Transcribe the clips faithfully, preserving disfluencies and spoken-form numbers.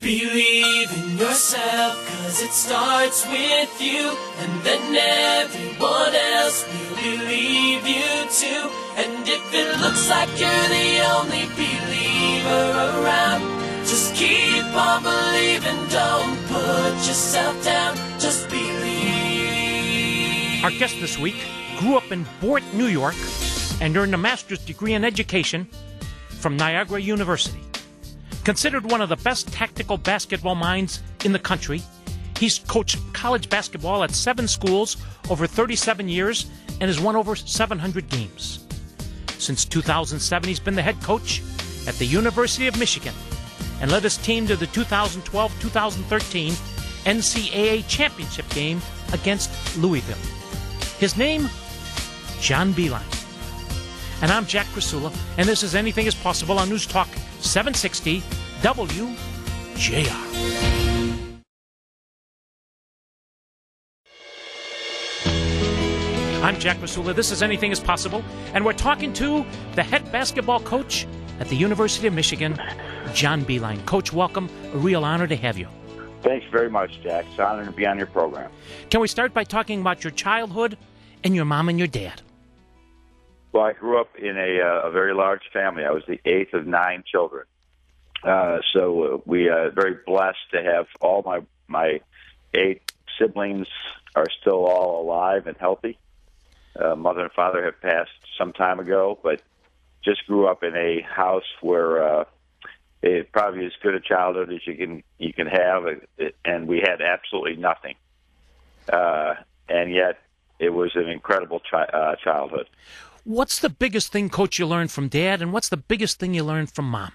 Believe in yourself, cause it starts with you, and then everyone else will believe you too. And if it looks like you're the only believer around, just keep on believing, don't put yourself down, just believe. Our guest this week grew up in Bort, New York, and earned a master's degree in education from Niagara University. Considered one of the best tactical basketball minds in the country, he's coached college basketball at seven schools over thirty-seven years and has won over seven hundred games. Since two thousand seven, he's been the head coach at the University of Michigan and led his team to the two thousand twelve two thousand thirteen N C double A championship game against Louisville. His name, John Beilein. And I'm Jack Krasula, and this is Anything is Possible on News Talk seven sixty W J R. I'm Jack Krasula. This is Anything is Possible, and we're talking to the head basketball coach at the University of Michigan, John Beilein. Coach, welcome. A real honor to have you. Thanks very much, Jack. It's an honor to be on your program. Can we start by talking about your childhood and your mom and your dad? Well, I grew up in a, uh, a very large family. I was the eighth of nine children. Uh, so uh, we are very blessed to have all my my eight siblings are still all alive and healthy. Uh, mother and father have passed some time ago, but just grew up in a house where uh, it probably as good a childhood as you can you can have, and we had absolutely nothing. Uh, and yet, it was an incredible chi- uh, childhood. What's the biggest thing, Coach, you learned from Dad, and what's the biggest thing you learned from Mom?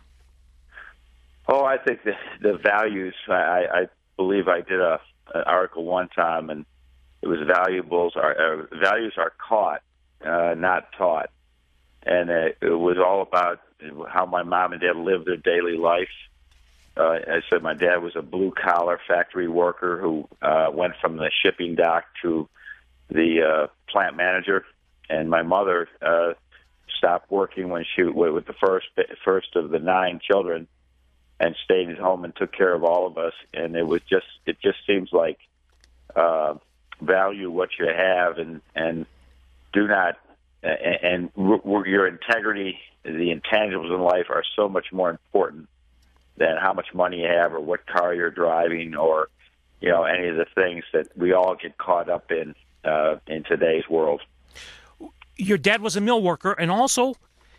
Oh, I think the, the values. I, I believe I did a an article one time, and it was valuables are uh, values are caught, uh, not taught, and it, it was all about how my mom and dad lived their daily life. Uh, I said my dad was a blue collar factory worker who uh, went from the shipping dock to the uh, plant manager. And my mother uh, stopped working when she with the first first of the nine children, and stayed at home and took care of all of us. And it was just it just seems like uh, value what you have, and and do not and, and your integrity, the intangibles in life are so much more important than how much money you have or what car you're driving or you know any of the things that we all get caught up in uh, in today's world. Your dad was a mill worker, and also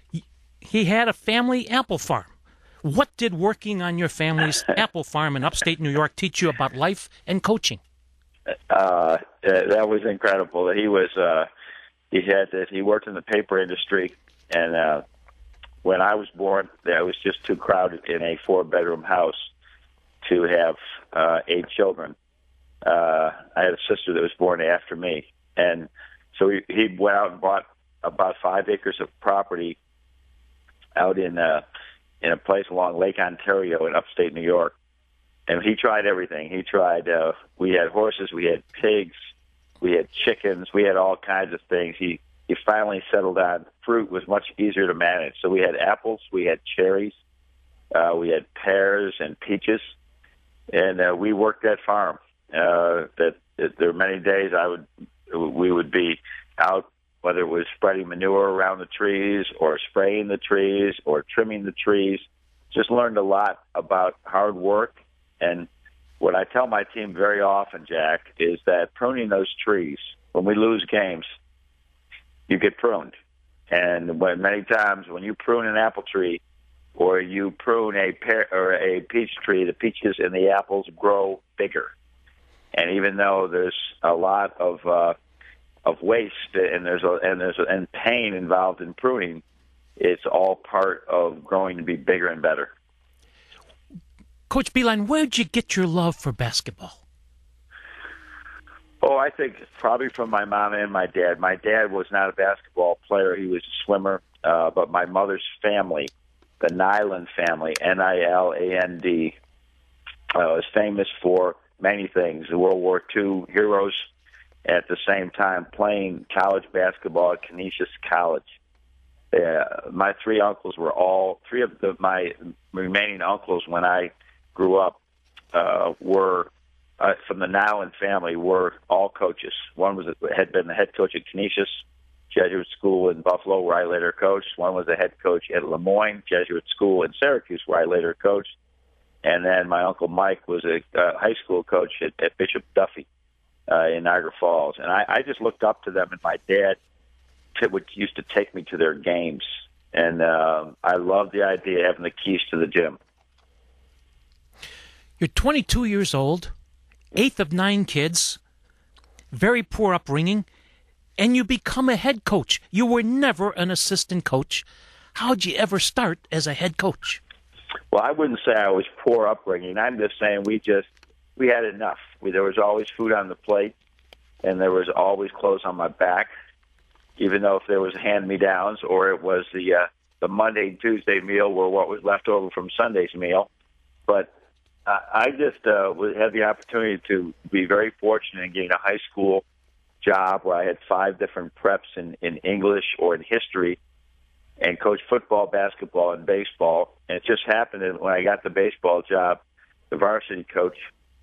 he had a family apple farm. What did working on your family's apple farm in upstate New York teach you about life and coaching? Uh, that was incredible. He was uh, he had that he worked in the paper industry, and uh, when I was born, it was just too crowded in a four-bedroom house to have uh, eight children. Uh, I had a sister that was born after me, and so he, he went out and bought about five acres of property out in uh, in a place along Lake Ontario in upstate New York. And he tried everything. He tried, uh, we had horses, we had pigs, we had chickens, we had all kinds of things. He, he finally settled on fruit was much easier to manage. So we had apples, we had cherries, uh, we had pears and peaches, and uh, we worked that farm. Uh, that, that there were many days I would we would be out, whether it was spreading manure around the trees or spraying the trees or trimming the trees. Just learned a lot about hard work. And what I tell my team very often, Jack, is that pruning those trees, when we lose games, you get pruned. And when many times when you prune an apple tree or you prune a pear or a peach tree, the peaches and the apples grow bigger. And even though there's a lot of uh, of waste and there's a, and there's a, and pain involved in pruning, it's all part of growing to be bigger and better. Coach Beilein, where'd you get your love for basketball? Oh, I think probably from my mom and my dad. My dad was not a basketball player; he was a swimmer. Uh, but my mother's family, the Nyland family, N I L A N D, uh, is famous for many things. The World War Two heroes, at the same time playing college basketball at Canisius College. Uh, my three uncles were all, three of the, my remaining uncles when I grew up uh, were uh, from the Nyland family were all coaches. One was had been the head coach at Canisius Jesuit School in Buffalo, where I later coached. One was the head coach at Lemoyne Jesuit School in Syracuse, where I later coached. And then my uncle Mike was a uh, high school coach at, at Bishop Duffy uh, in Niagara Falls. And I, I just looked up to them, and my dad t- would used to take me to their games. And uh, I loved the idea of having the keys to the gym. You're twenty-two years old, eighth of nine kids, very poor upbringing, and you become a head coach. You were never an assistant coach. How'd you ever start as a head coach? Well, I wouldn't say I was poor upbringing. I'm just saying we just, we had enough. We, there was always food on the plate, and there was always clothes on my back, even though if there was hand-me-downs or it was the uh, the Monday and Tuesday meal or what was left over from Sunday's meal. But uh, I just uh, had the opportunity to be very fortunate in getting a high school job where I had five different preps in, in English or in history and coached football, basketball, and baseball. And it just happened that when I got the baseball job, the varsity coach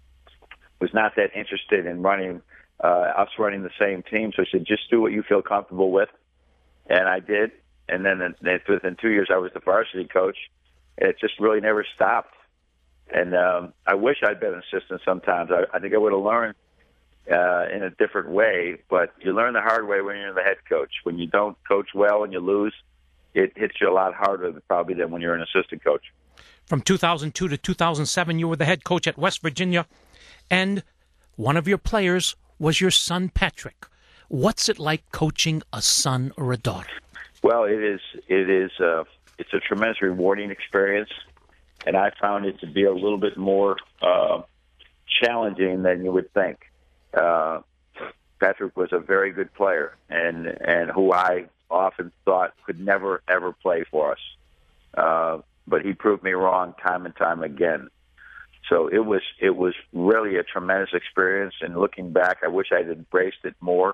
was not that interested in running uh, us running the same team. So he said, just do what you feel comfortable with. And I did. And then within two years, I was the varsity coach. And it just really never stopped. And um, I wish I'd been an assistant sometimes. I, I think I would have learned uh, in a different way. But you learn the hard way when you're the head coach. When you don't coach well and you lose, it hits you a lot harder probably than when you're an assistant coach. From two thousand two to two thousand seven, you were the head coach at West Virginia, and one of your players was your son, Patrick. What's it like coaching a son or a daughter? Well, it is. It is. Uh, it's a tremendous rewarding experience, and I found it to be a little bit more uh, challenging than you would think. Uh, Patrick was a very good player, and and who I often thought could never ever play for us, uh, but he proved me wrong time and time again. So it was it was really a tremendous experience. And looking back, I wish I'd embraced it more.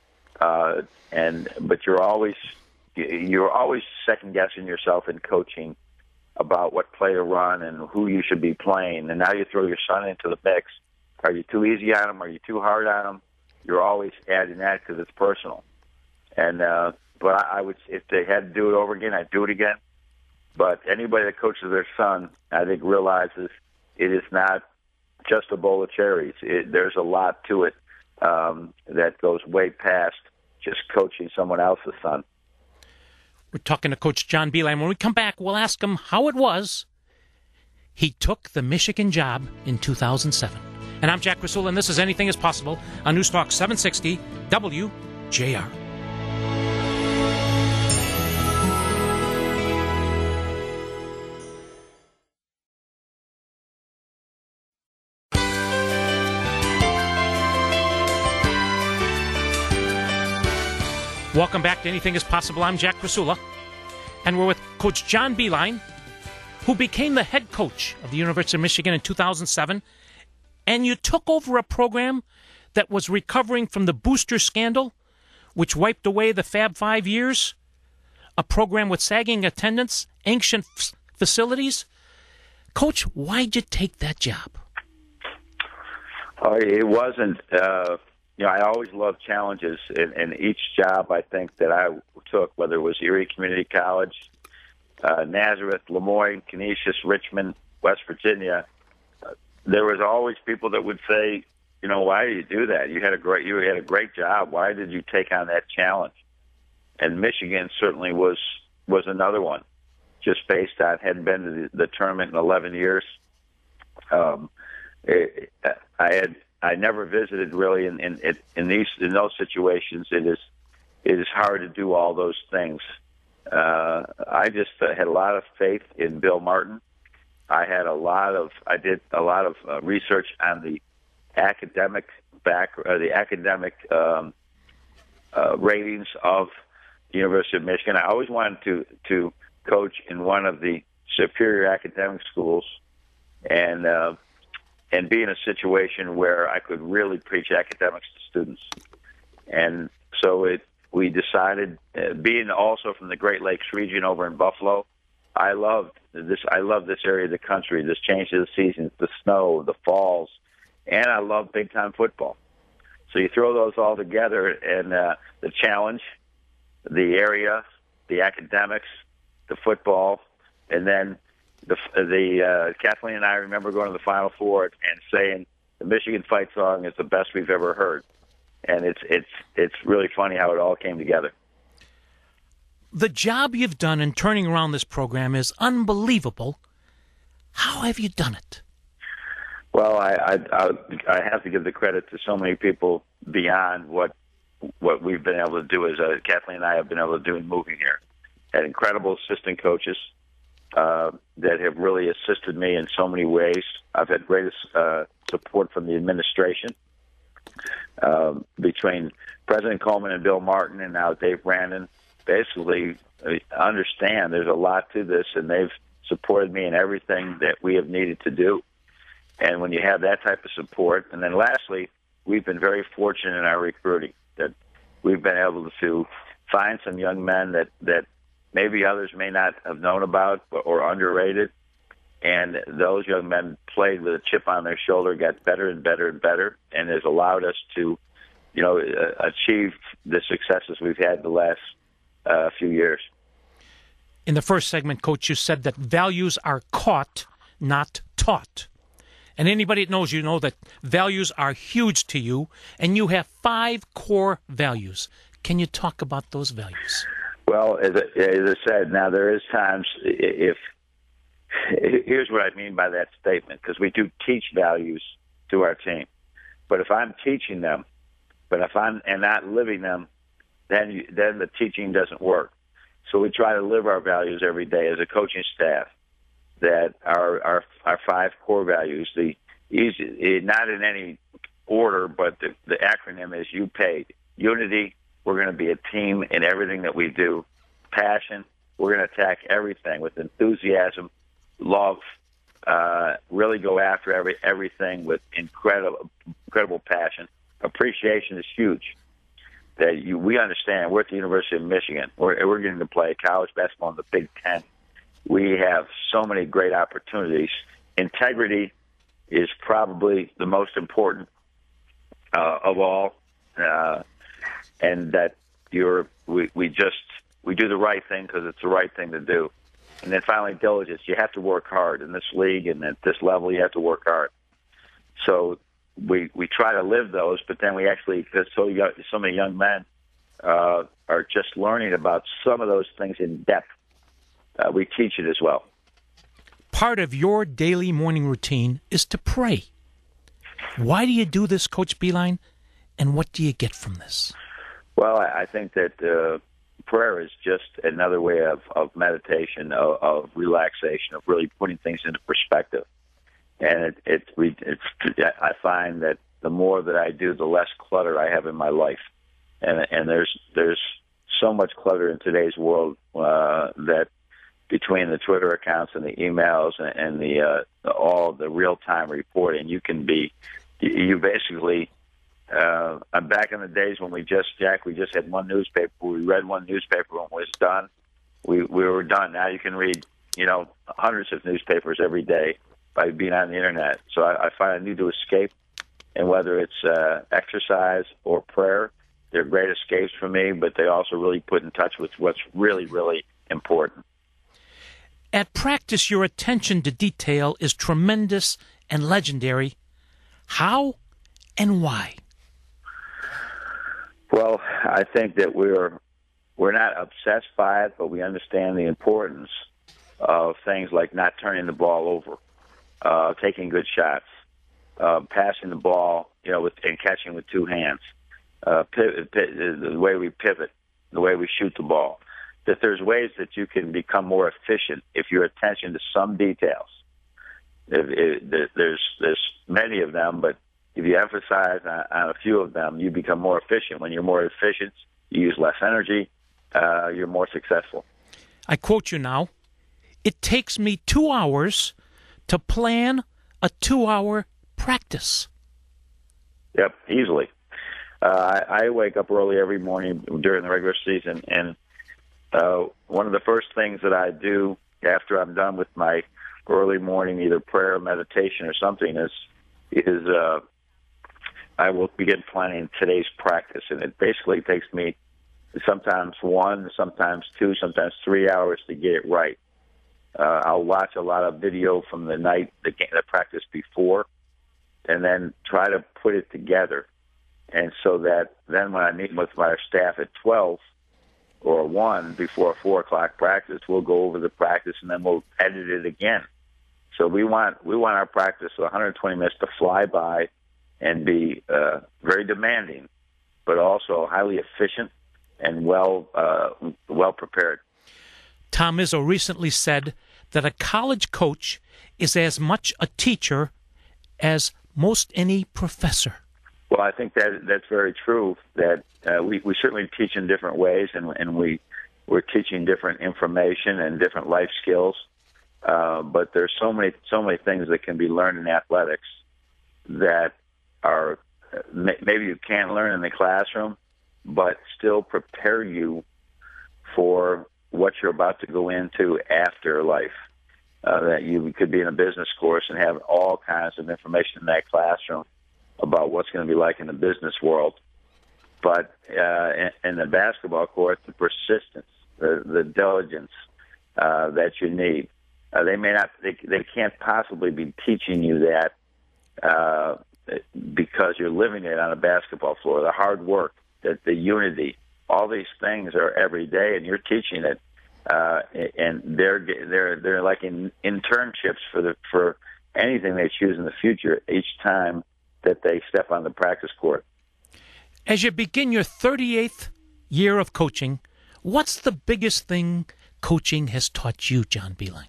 Uh, and but you're always you're always second guessing yourself in coaching about what play to run and who you should be playing. And now you throw your son into the mix. Are you too easy on him? Are you too hard on him? You're always adding that because it's personal. And uh, but I, I would, if they had to do it over again, I'd do it again. But anybody that coaches their son, I think, realizes it is not just a bowl of cherries. It, there's a lot to it um, that goes way past just coaching someone else's son. We're talking to Coach John Beilein. When we come back, we'll ask him how it was he took the Michigan job in two thousand seven. And I'm Jack Krasula, and this is Anything is Possible on News Talk seven sixty W J R. Welcome back to Anything is Possible. I'm Jack Krasula, and we're with Coach John Beilein, who became the head coach of the University of Michigan in two thousand seven, and you took over a program that was recovering from the booster scandal, which wiped away the Fab Five years, a program with sagging attendance, ancient f- facilities. Coach, why'd you take that job? Oh, it wasn't... Uh... You know, I always loved challenges, and, and each job I think that I took, whether it was Erie Community College, uh, Nazareth, Lemoyne, Canisius, Richmond, West Virginia, uh, there was always people that would say, you know, why did you do that? You had a great, you had a great job. Why did you take on that challenge? And Michigan certainly was was another one, just based on hadn't been to the, the tournament in eleven years. Um, it, I had. I never visited really in, in in these in those situations. It is it is hard to do all those things. Uh, I just uh, had a lot of faith in Bill Martin. I had a lot of I did a lot of uh, research on the academic back uh, the academic um, uh, ratings of the University of Michigan. I always wanted to to coach in one of the superior academic schools, and. Uh, and be in a situation where I could really preach academics to students. And so it, we decided, uh, being also from the Great Lakes region over in Buffalo, I loved this. I love this area of the country. This change of the seasons, the snow, the falls, and I love big time football. So you throw those all together, and uh, the challenge, the area, the academics, the football, and then the the uh, Kathleen and I remember going to the Final Four and saying the Michigan fight song is the best we've ever heard, and it's it's it's really funny how it all came together. The job you've done in turning around this program is unbelievable. How have you done it? Well, I, I I I have to give the credit to so many people beyond what what we've been able to do as uh, Kathleen and I have been able to do in moving here. Had incredible assistant coaches uh, that have really assisted me in so many ways. I've had great uh, support from the administration um, between President Coleman and Bill Martin, and now Dave Brandon. Basically, understand there's a lot to this, and they've supported me in everything that we have needed to do. And when you have that type of support, and then lastly, we've been very fortunate in our recruiting that we've been able to find some young men that, that maybe others may not have known about or underrated. And those young men played with a chip on their shoulder, got better and better and better, and has allowed us to, you know, achieve the successes we've had the last uh, few years. In the first segment, Coach, you said that values are caught, not taught. And anybody that knows you know that values are huge to you, and you have five core values. Can you talk about those values? Well, as I, as I said, now there is times if, here's what I mean by that statement, because we do teach values to our team. But if I'm teaching them, but if I'm and not living them, then you, then the teaching doesn't work. So we try to live our values every day as a coaching staff. That our our our five core values, the easy, not in any order, but the, the acronym is U P A I D. Unity, we're going to be a team in everything that we do. Passion, we're going to attack everything with enthusiasm, love, uh, really go after every everything with incredible incredible passion. Appreciation is huge. That you, we understand we're at the University of Michigan. We're, we're getting to play college basketball in the Big Ten. We have so many great opportunities. Integrity is probably the most important uh, of all, uh, and that you're we, we just we do the right thing because it's the right thing to do. And then finally, diligence. You have to work hard in this league and at this level. You have to work hard. So we we try to live those, but then we actually, because so young, so many young men uh, are just learning about some of those things in depth. Uh, we teach it as well. Part of your daily morning routine is to pray. Why do you do this, Coach Beilein, and what do you get from this? Well, I, I think that uh, prayer is just another way of, of meditation, of, of relaxation, of really putting things into perspective. And it, it, we, it's, I find that the more that I do, the less clutter I have in my life. And, and there's there's so much clutter in today's world uh, that between the Twitter accounts and the emails and, and the uh, all the real-time reporting, you can be, you basically, uh, I'm back in the days when we just, Jack, we just had one newspaper. We read one newspaper when it was done. We we were done. Now you can read, you know, hundreds of newspapers every day by being on the Internet. So I, I find I need to escape, and whether it's uh, exercise or prayer, they're great escapes for me, but they also really put in touch with what's really, really important. At practice, your attention to detail is tremendous and legendary. How and why? Well, I think that we're we're not obsessed by it, but we understand the importance of things like not turning the ball over, uh, taking good shots, uh, passing the ball, you know, with, and catching with two hands, uh, pivot, pivot, the way we pivot, the way we shoot the ball. That there's ways that you can become more efficient if your attention to some details. If, if, there's there's many of them, but if you emphasize on, on a few of them, you become more efficient. When you're more efficient, you use less energy, uh, you're more successful. I quote you now, "It takes me two hours to plan a two-hour practice." Yep, easily. Uh, I, I wake up early every morning during the regular season, and uh, one of the first things that I do after I'm done with my early morning, either prayer or meditation or something, is is uh, I will begin planning today's practice, and it basically takes me sometimes one, sometimes two, sometimes three hours to get it right. Uh, I'll watch a lot of video from the night, the, game, the practice before, and then try to put it together. And so that then when I meet with my staff at twelve or one before a four o'clock practice, we'll go over the practice and then we'll edit it again. So we want we want our practice of one hundred twenty minutes to fly by and be uh, very demanding, but also highly efficient and well uh, well prepared. Tom Izzo recently said that a college coach is as much a teacher as most any professor. Well, I think that that's very true. That uh, we we certainly teach in different ways, and and we we're teaching different information and different life skills. Uh, but there's so many so many things that can be learned in athletics that are maybe you can't learn in the classroom, but still prepare you for what you're about to go into after life. Uh, that you could be in a business course and have all kinds of information in that classroom about what's going to be like in the business world. But uh, in, in the basketball court, the persistence, the, the diligence uh, that you need. Uh, they may not, they, they can't possibly be teaching you that uh, because you're living it on a basketball floor. The hard work, the, the unity, all these things are every day, and you're teaching it. Uh, and they're they're they're like in internships for the for anything they choose in the future each time that they step on the practice court. As you begin your thirty-eighth year of coaching, what's the biggest thing coaching has taught you, John Beilein?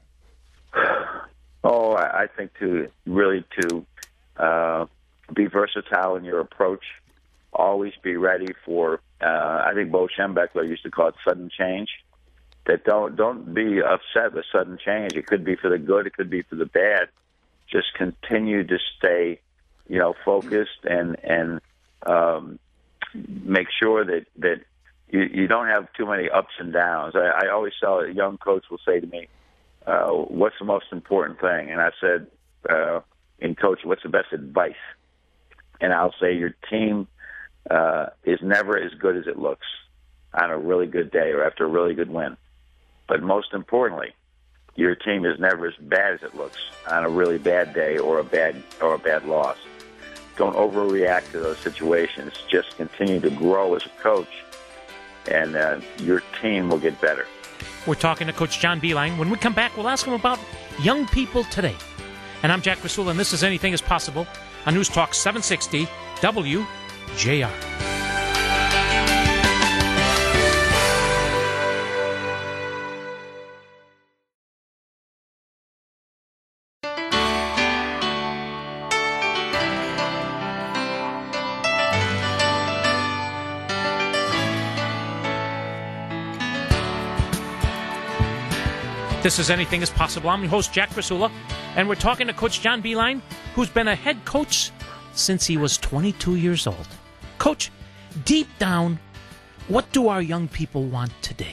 Oh, I think to really to uh, be versatile in your approach. Always be ready for. Uh, I think Bo Schembechler used to call it sudden change. That don't don't be upset with sudden change. It could be for the good. It could be for the bad. Just continue to stay, you know, focused and and um, make sure that that you, you don't have too many ups and downs. I, I always tell a young coach will say to me, uh, "What's the most important thing?" And I said, uh, "In coaching, what's the best advice?" And I'll say, "Your team uh, is never as good as it looks on a really good day or after a really good win. But most importantly, your team is never as bad as it looks on a really bad day or a bad or a bad loss. Don't overreact to those situations. Just continue to grow as a coach, and uh, your team will get better." We're talking to Coach John Beilein. When we come back, we'll ask him about young people today. And I'm Jack Krasula, and this is Anything is Possible on News Talk seven sixty W J R. This is Anything is Possible. I'm your host, Jack Krasula, and we're talking to Coach John Beilein, who's been a head coach since he was twenty-two years old. Coach, deep down, what do our young people want today?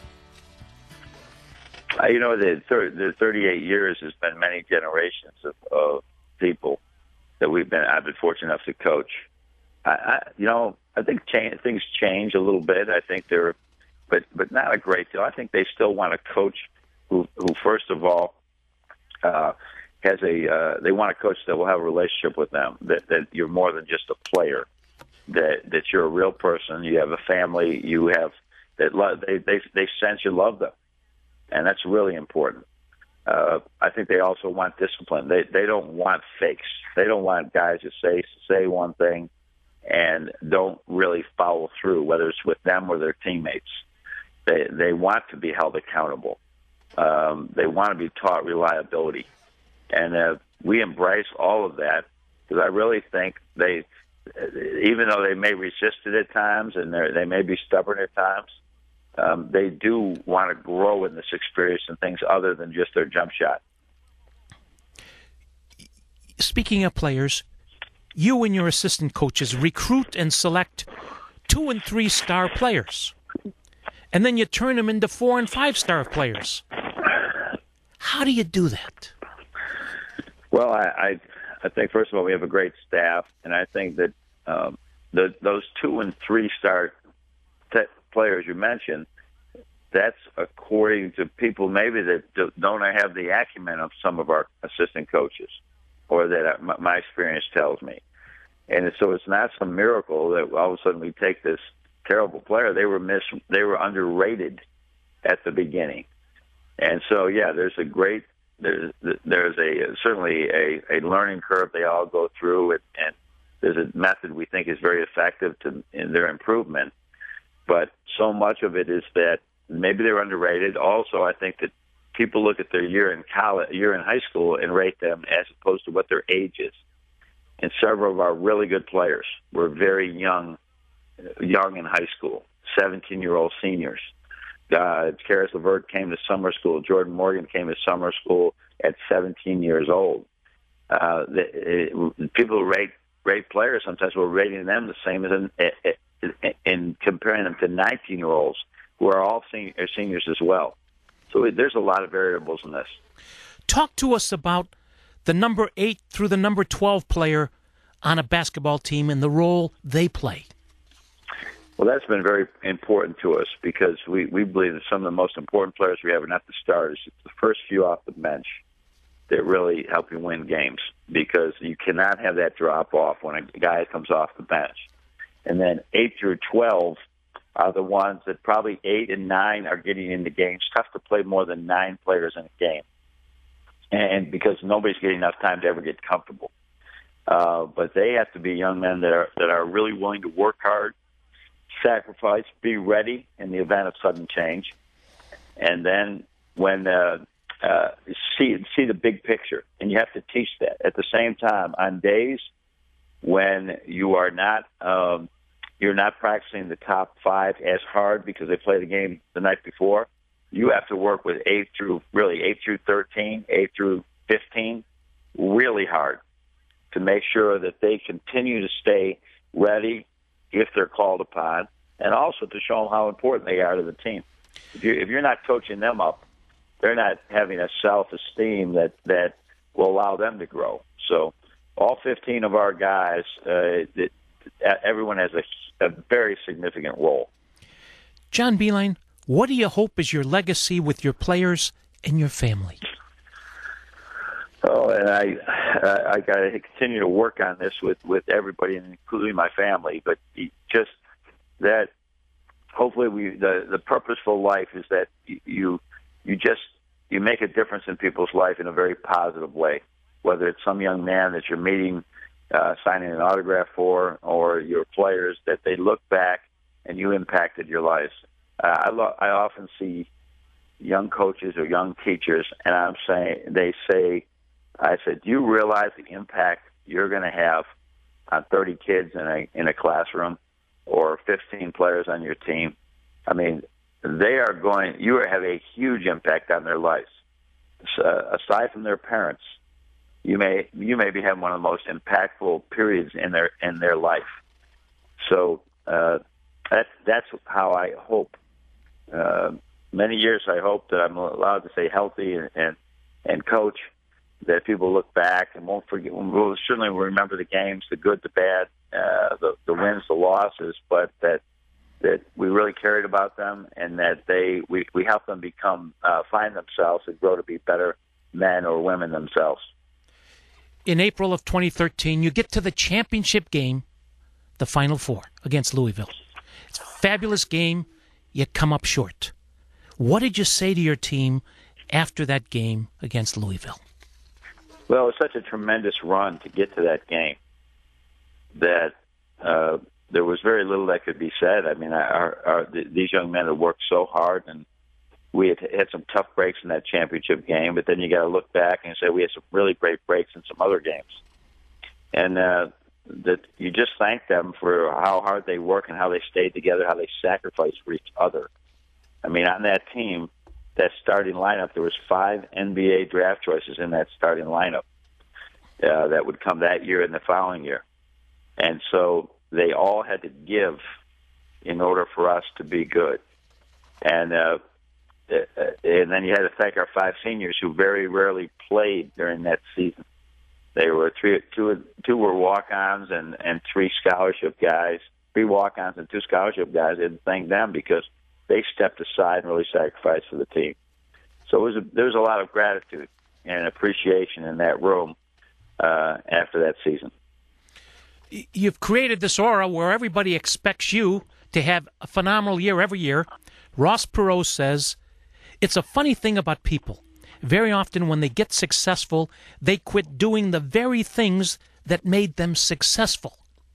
Uh, you know, the, thir- the thirty-eight years has been many generations of, of people that we've been. I've been fortunate enough to coach. I, I you know, I think change, things change a little bit. I think they're, but but not a great deal. I think they still want to coach. Who, who first of all, uh, has a, uh, they want a coach that will have a relationship with them, that, that you're more than just a player, that, that you're a real person, you have a family, you have, that love, they, they, they sense you love them. And that's really important. Uh, I think they also want discipline. They, they don't want fakes. They don't want guys that say, say one thing and don't really follow through, whether it's with them or their teammates. They, they want to be held accountable. Um, they want to be taught reliability, and uh, we embrace all of that because I really think they, even though they may resist it at times and they may be stubborn at times, um, they do want to grow in this experience and things other than just their jump shot. Speaking of players, you and your assistant coaches recruit and select two and three star players, and then you turn them into four and five star players. How do you do that? Well, I, I, I think, first of all, we have a great staff, and I think that um, the, those two and three star t- players you mentioned, that's according to people maybe that don't have the acumen of some of our assistant coaches, or that my experience tells me. And so it's not some miracle that all of a sudden we take this terrible player. They were mis- they were underrated at the beginning. And so, yeah, there's a great, there's, there's a certainly a, a learning curve they all go through, and, and there's a method we think is very effective to in their improvement. But so much of it is that maybe they're underrated. Also, I think that people look at their year in college, year in high school, and rate them as opposed to what their age is. And several of our really good players were very young, young in high school, seventeen-year-old seniors. Uh, Karis LeVert came to summer school. Jordan Morgan came to summer school at seventeen years old. Uh, the, it, people rate rate players sometimes. We're rating them the same as in, in, in comparing them to nineteen-year-olds who are all senior, seniors as well. So it, there's a lot of variables in this. Talk to us about the number eight through the number twelve player on a basketball team and the role they play. Well, that's been very important to us because we, we believe that some of the most important players we have are not the starters. It's the first few off the bench that really help you win games, because you cannot have that drop off when a guy comes off the bench. And then eight through twelve are the ones that probably eight and nine are getting into games. Tough to play more than nine players in a game, and because nobody's getting enough time to ever get comfortable. Uh, but they have to be young men that are that are really willing to work hard, sacrifice, be ready in the event of sudden change, and then when uh, uh, see see the big picture. And you have to teach that at the same time on days when you are not um, you're not practicing the top five as hard because they played the game the night before. You have to work with eight through really eight through thirteen, eight through fifteen, really hard to make sure that they continue to stay ready if they're called upon, and also to show them how important they are to the team. If you're, if you're not coaching them up, they're not having a self-esteem that, that will allow them to grow. So all fifteen of our guys, uh, it, everyone has a, a very significant role. John Beilein, what do you hope is your legacy with your players and your family? Oh, and I, I, I got to continue to work on this with, with everybody, including my family. But just that, hopefully, we the, the purposeful life is that you you just you make a difference in people's life in a very positive way. Whether it's some young man that you're meeting, uh, signing an autograph for, or your players, that they look back and you impacted your lives. Uh, I lo- I often see young coaches or young teachers, and I'm saying they say. I said, do you realize the impact you're going to have on thirty kids in a in a classroom or fifteen players on your team? I mean, they are going, you have a huge impact on their lives. So, aside from their parents, you may you may be having one of the most impactful periods in their in their life. So uh, that, that's how I hope. Uh, many years I hope that I'm allowed to stay healthy and, and, and coach, that people look back and won't forget. We'll certainly remember the games, the good, the bad, uh, the, the wins, the losses, but that that we really cared about them, and that they we, we helped them become uh, find themselves and grow to be better men or women themselves. In April of twenty thirteen, you get to the championship game, the Final Four against Louisville. It's a fabulous game. You come up short. What did you say to your team after that game against Louisville? Well, it was such a tremendous run to get to that game that uh, there was very little that could be said. I mean, our, our, these young men had worked so hard, and we had had some tough breaks in that championship game, but then you got to look back and say we had some really great breaks in some other games. And uh, that you just thank them for how hard they work and how they stayed together, how they sacrificed for each other. I mean, on that team, that starting lineup, there was five N B A draft choices in that starting lineup uh, that would come that year and the following year. And so they all had to give in order for us to be good. And uh, uh, and then you had to thank our five seniors who very rarely played during that season. They were three, two, two were walk-ons and, and three scholarship guys, three walk-ons and two scholarship guys. I had to thank them because they stepped aside and really sacrificed for the team. So it was a, there was a lot of gratitude and appreciation in that room uh, after that season. You've created this aura where everybody expects you to have a phenomenal year every year. Ross Perot says, it's a funny thing about people. Very often when they get successful, they quit doing the very things that made them successful.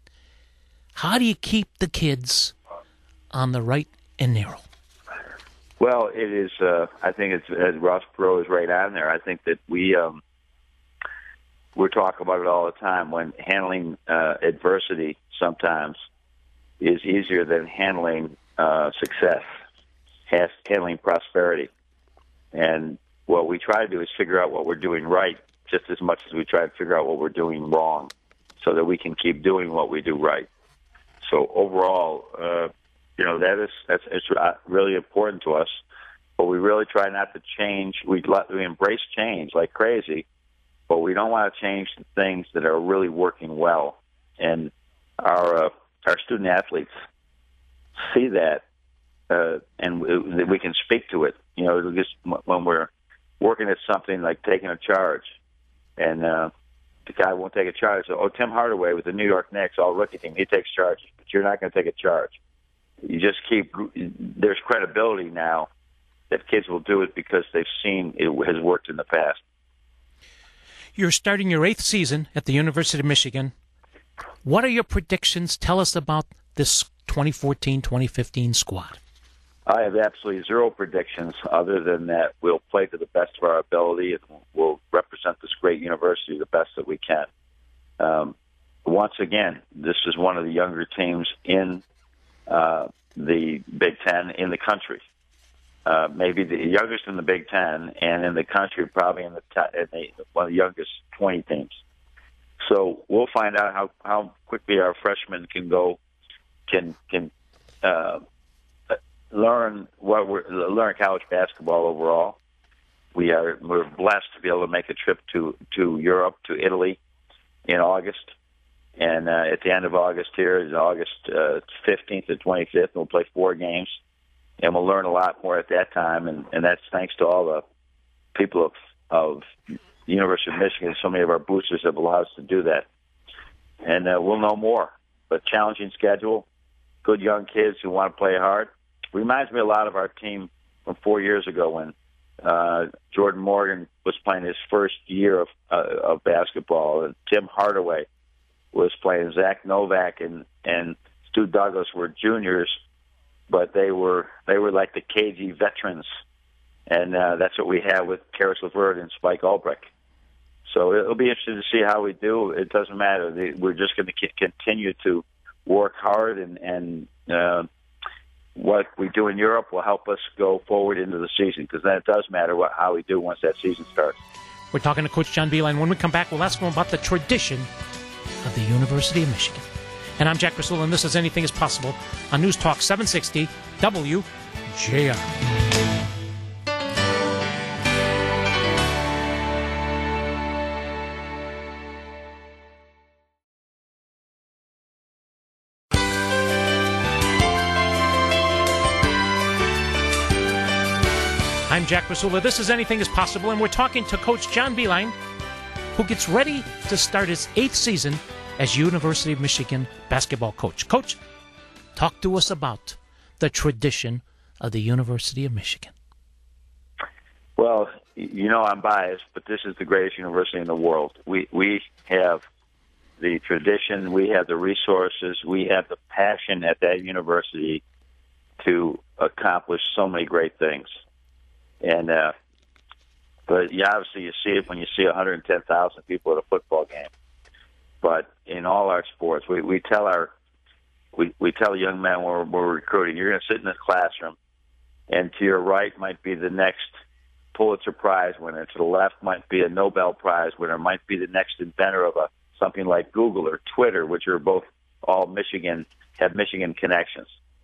How do you keep the kids on the right and narrow? Well, it is, uh, I think it's, uh, Ross Perot is right on there. I think that we, um, we talk about it all the time when handling uh, adversity sometimes is easier than handling uh, success, has, handling prosperity. And what we try to do is figure out what we're doing right just as much as we try to figure out what we're doing wrong so that we can keep doing what we do right. So overall, uh, you know, that is that's it's really important to us, but we really try not to change. We, let, we embrace change like crazy, but we don't want to change the things that are really working well. And our uh, our student athletes see that, uh, and we, we can speak to it. You know, just when we're working at something like taking a charge, and uh, the guy won't take a charge. So, oh, Tim Hardaway with the New York Knicks, all rookie team, he takes charge, but you're not going to take a charge. You just keep. There's credibility now that kids will do it because they've seen it has worked in the past. You're starting your eighth season at the University of Michigan. What are your predictions? Tell us about this twenty fourteen twenty fifteen squad. I have absolutely zero predictions other than that we'll play to the best of our ability and we'll represent this great university the best that we can. Um, once again, this is one of the younger teams in uh, the Big Ten in the country. Uh, maybe the youngest in the Big Ten, and in the country, probably in the, t- in the one of the youngest twenty teams. So we'll find out how, how quickly our freshmen can go, can can uh, learn what we're, learn college basketball overall. We are we're blessed to be able to make a trip to, to Europe, to Italy, in August, and uh, at the end of August here is August uh, fifteenth to twenty-fifth. And we'll play four games. And we'll learn a lot more at that time, and, and that's thanks to all the people of, of the University of Michigan. So many of our boosters have allowed us to do that. And uh, we'll know more. But challenging schedule, good young kids who want to play hard. Reminds me a lot of our team from four years ago when uh, Jordan Morgan was playing his first year of, uh, of basketball, and Tim Hardaway was playing. Zach Novak and, and Stu Douglas were juniors, but they were they were like the K G veterans, and uh, that's what we have with Karis LeVert and Spike Ulbrich. So it'll be interesting to see how we do. It doesn't matter. We're just going to continue to work hard, and, and uh, what we do in Europe will help us go forward into the season, because then it does matter what, how we do once that season starts. We're talking to Coach John Beilein. When we come back, we'll ask him about the tradition of the University of Michigan. And I'm Jack Krasula, and this is Anything is Possible on News Talk seven sixty W J R. I'm Jack Krasula. This is Anything is Possible, and we're talking to Coach John Beilein, who gets ready to start his eighth season as University of Michigan basketball coach. Coach, talk to us about the tradition of the University of Michigan. Well, you know I'm biased, but this is the greatest university in the world. We we have the tradition, we have the resources, we have the passion at that university to accomplish so many great things. And uh, but you obviously you see it when you see one hundred ten thousand people at a football game. But in all our sports, we, we tell our we, we tell young men when we're, we're recruiting, you're going to sit in this classroom, and to your right might be the next Pulitzer Prize winner. To the left might be a Nobel Prize winner. Might be the next inventor of a something like Google or Twitter, which are both all Michigan have Michigan connections.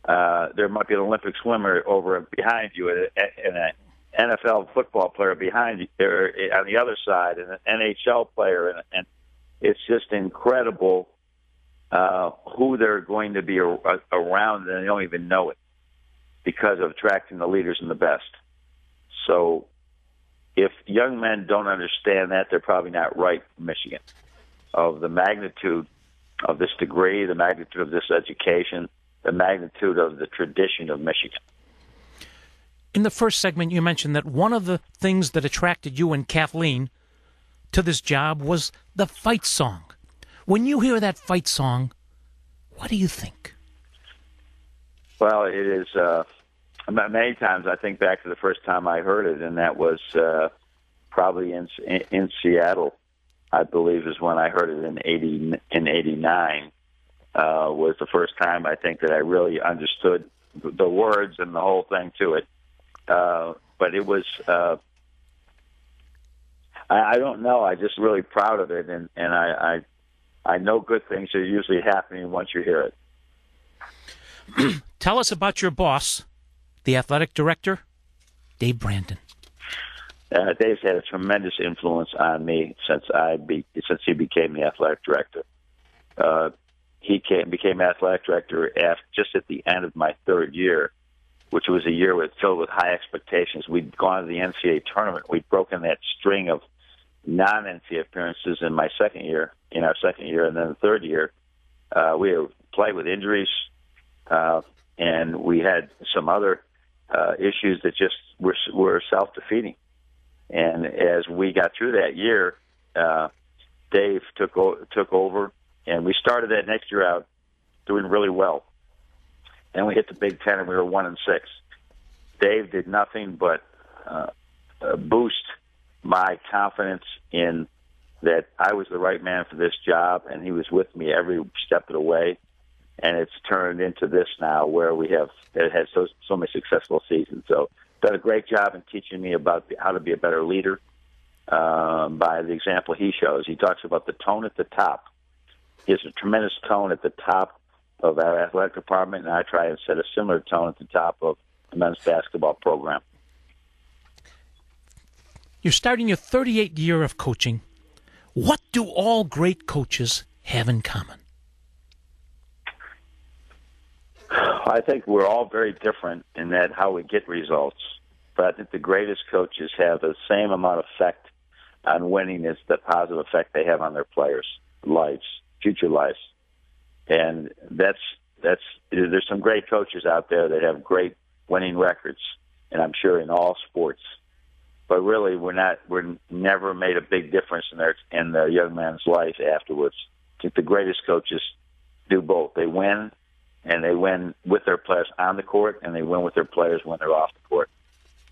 uh, there might be an Olympic swimmer over behind you, and an N F L football player behind you, or on the other side, and an N H L player, and, and it's just incredible uh, who they're going to be a, a, around, and they don't even know it because of attracting the leaders and the best. So if young men don't understand that, they're probably not right in Michigan, of the magnitude of this degree, the magnitude of this education, the magnitude of the tradition of Michigan. In the first segment, you mentioned that one of the things that attracted you and Kathleen to this job was the fight song. When you hear that fight song, what do you think? Well, it is, uh, many times I think back to the first time I heard it, and that was uh, probably in, in in Seattle, I believe, is when I heard it in eighty in eighty-nine. Uh, was the first time I think that I really understood the words and the whole thing to it. Uh, but it was, uh, I, I don't know, I'm just really proud of it, and, and I, I I know good things are usually happening once you hear it. Tell us about your boss, the athletic director, Dave Brandon. Uh, Dave's had a tremendous influence on me since I be, since he became the athletic director. Uh, he came, became athletic director after, just at the end of my third year, which was a year with, filled with high expectations. We'd gone to the N C A A tournament. We'd broken that string of non-N C A A appearances in my second year, in our second year, and then the third year. Uh, we had played with injuries, uh, and we had some other uh, issues that just were, were self-defeating. And as we got through that year, uh, Dave took o- took over, and we started that next year out doing really well. And we hit the Big Ten, and we were one and six. Dave did nothing but uh, uh, boost my confidence in that I was the right man for this job, and he was with me every step of the way. And it's turned into this now, where we have it has so so many successful seasons. So, done a great job in teaching me about how to be a better leader um, by the example he shows. He talks about the tone at the top. He has a tremendous tone at the top of our athletic department, and I try and set a similar tone at the top of the men's basketball program. You're starting your thirty-eighth year of coaching. What do all great coaches have in common? I think we're all very different in that how we get results, but I think the greatest coaches have the same amount of effect on winning as the positive effect they have on their players' lives, future lives. And that's that's there's some great coaches out there that have great winning records, and I'm sure in all sports. But really, we're not we're never made a big difference in their in the young man's life afterwards. I think the greatest coaches do both. They win, and they win with their players on the court, and they win with their players when they're off the court.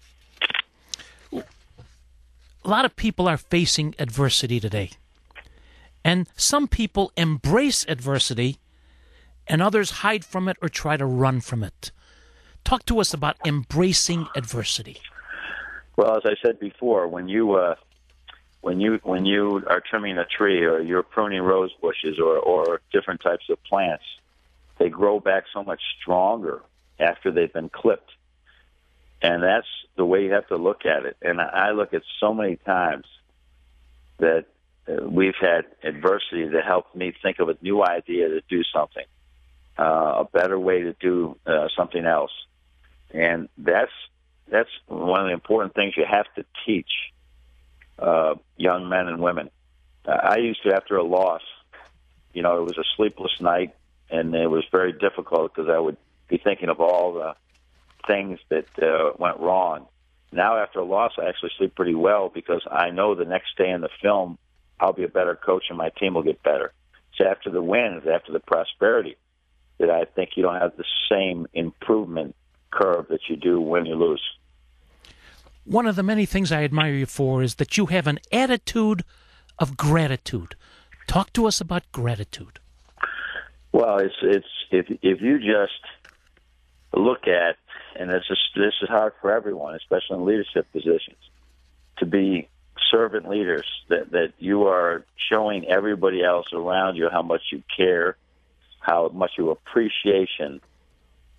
A lot of people are facing adversity today, and some people embrace adversity, and others hide from it or try to run from it. Talk to us about embracing adversity. Well, as I said before, when you uh, when you when you are trimming a tree, or you're pruning rose bushes, or, or different types of plants, they grow back so much stronger after they've been clipped. And that's the way you have to look at it. And I look at so many times that uh, we've had adversity that helped me think of a new idea to do something, uh, a better way to do uh, something else. And that's that's one of the important things you have to teach uh, young men and women. Uh, I used to, after a loss, you know, it was a sleepless night, and it was very difficult because I would be thinking of all the things that uh, went wrong. Now, after a loss, I actually sleep pretty well because I know the next day in the film I'll be a better coach and my team will get better. It's after the wins, after the prosperity, that I think you don't have the same improvement curve that you do when you lose. One of the many things I admire you for is that you have an attitude of gratitude. Talk to us about gratitude. Well, it's it's if if you just look at, and this is this is hard for everyone, especially in leadership positions, to be servant leaders, that that you are showing everybody else around you how much you care, how much you appreciation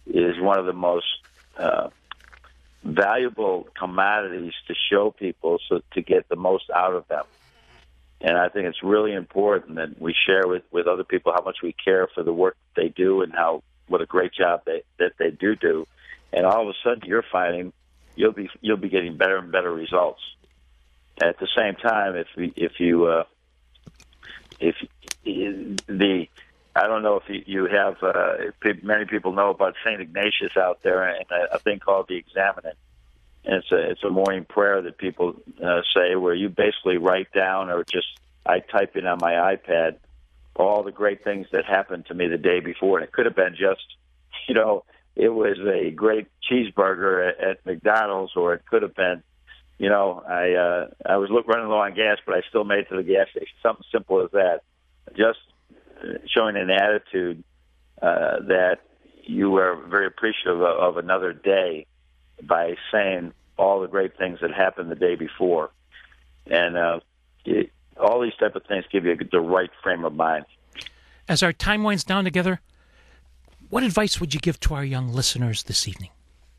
is one of the most uh, valuable commodities to show people so to get the most out of them. And I think it's really important that we share with, with other people how much we care for the work they do and how what a great job they, that they do do. And all of a sudden, you're finding you'll be you'll be getting better and better results. At the same time, if if you uh, if the I don't know if you, you have uh, many people know about Saint Ignatius out there and a, a thing called the Examinate. And it's a it's a morning prayer that people uh, say where you basically write down or just I type in on my iPad all the great things that happened to me the day before. And it could have been just, you know, it was a great cheeseburger at, at McDonald's, or it could have been, you know, I uh, I was look, running low on gas, but I still made it to the gas station. Something simple as that. Just showing an attitude uh, that you are very appreciative of, of another day by saying all the great things that happened the day before. And uh, it, all these type of things give you the right frame of mind. As our time winds down together, what advice would you give to our young listeners this evening?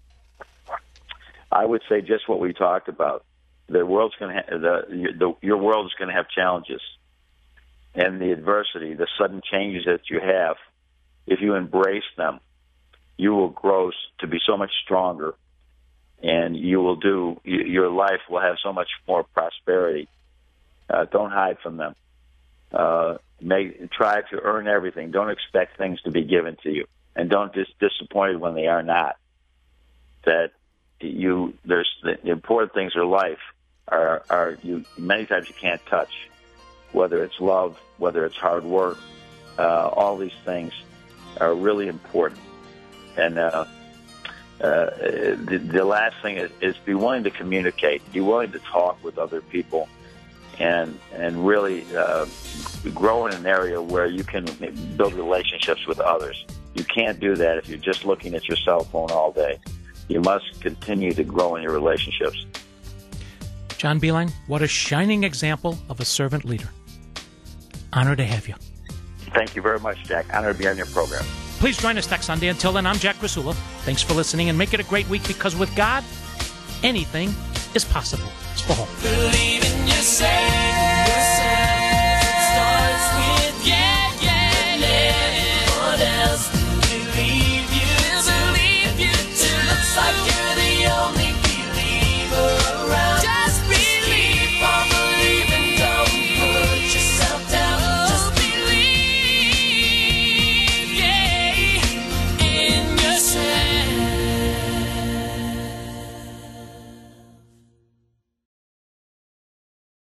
I would say just what we talked about. The world's going to ha- the, the your world is going to have challenges, and the adversity, the sudden changes that you have. If you embrace them, you will grow to be so much stronger, and you will do. Your life will have so much more prosperity. Uh, don't hide from them. Uh, make try to earn everything. Don't expect things to be given to you, and don't be disappointed when they are not. That you there's the important things in life are are you many times you can't touch, whether it's love, whether it's hard work, uh, all these things are really important. And uh, uh, the, the last thing is, is be willing to communicate, be willing to talk with other people, and and really uh, grow in an area where you can build relationships with others. You can't do that if you're just looking at your cell phone all day. You must continue to grow in your relationships. John Beilein, what a shining example of a servant leader. Honor to have you. Thank you very much, Jack. Honor to be on your program. Please join us next Sunday. Until then, I'm Jack Rasula. Thanks for listening, and make it a great week, because with God, anything is possible. Let's go home. Believe in yourself.